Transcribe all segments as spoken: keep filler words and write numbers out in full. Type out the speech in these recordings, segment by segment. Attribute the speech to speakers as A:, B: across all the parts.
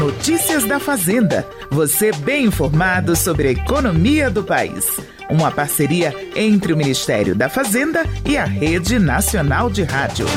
A: Notícias da Fazenda. Você bem informado sobre a economia do país. Uma parceria entre o Ministério da Fazenda e a Rede Nacional de Rádio.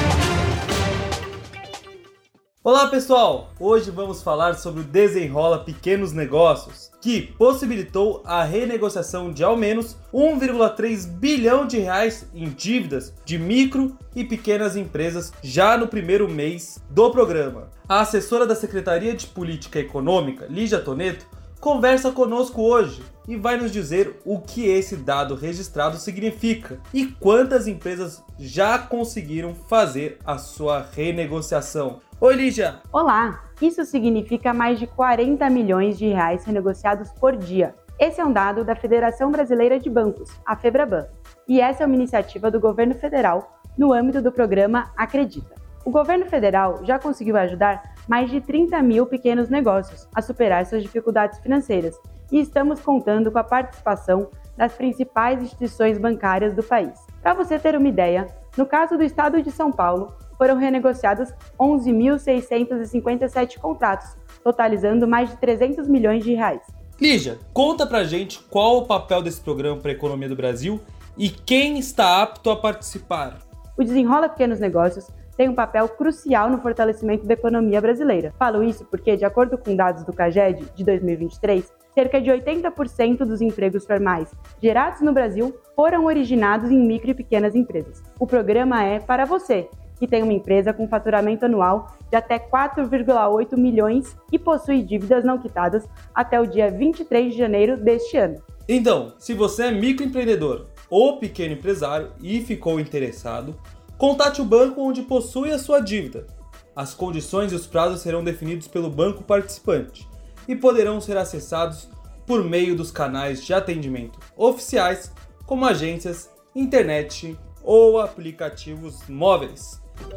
B: Olá pessoal, hoje vamos falar sobre o Desenrola Pequenos Negócios, que possibilitou a renegociação de ao menos um vírgula três bilhão de reais em dívidas de micro e pequenas empresas já no primeiro mês do programa. A assessora da Secretaria de Política Econômica, Lígia Toneto, conversa conosco hoje e vai nos dizer o que esse dado registrado significa e quantas empresas já conseguiram fazer a sua renegociação. Oi, Lígia!
C: Olá! Isso significa mais de quarenta milhões de reais renegociados por dia. Esse é um dado da Federação Brasileira de Bancos, a FEBRABAN, e essa é uma iniciativa do governo federal no âmbito do programa Acredita. O governo federal já conseguiu ajudar mais de trinta mil pequenos negócios a superar suas dificuldades financeiras e estamos contando com a participação das principais instituições bancárias do país. Para você ter uma ideia, no caso do estado de São Paulo, foram renegociados onze mil seiscentos e cinquenta e sete contratos, totalizando mais de trezentos milhões de reais.
B: Lígia, conta pra gente qual o papel desse programa para a economia do Brasil e quem está apto a participar.
C: O Desenrola Pequenos Negócios tem um papel crucial no fortalecimento da economia brasileira. Falo isso porque, de acordo com dados do CAGED de dois mil e vinte e três, cerca de oitenta por cento dos empregos formais gerados no Brasil foram originados em micro e pequenas empresas. O programa é para você, que tem uma empresa com faturamento anual de até quatro vírgula oito milhões e possui dívidas não quitadas até o dia vinte e três de janeiro deste ano.
B: Então, se você é microempreendedor ou pequeno empresário e ficou interessado, contate o banco onde possui a sua dívida. As condições e os prazos serão definidos pelo banco participante e poderão ser acessados por meio dos canais de atendimento oficiais, como agências, internet ou aplicativos móveis.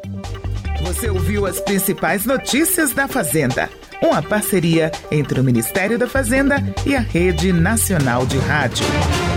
A: Você ouviu as principais notícias da Fazenda, uma parceria entre o Ministério da Fazenda e a Rede Nacional de Rádio.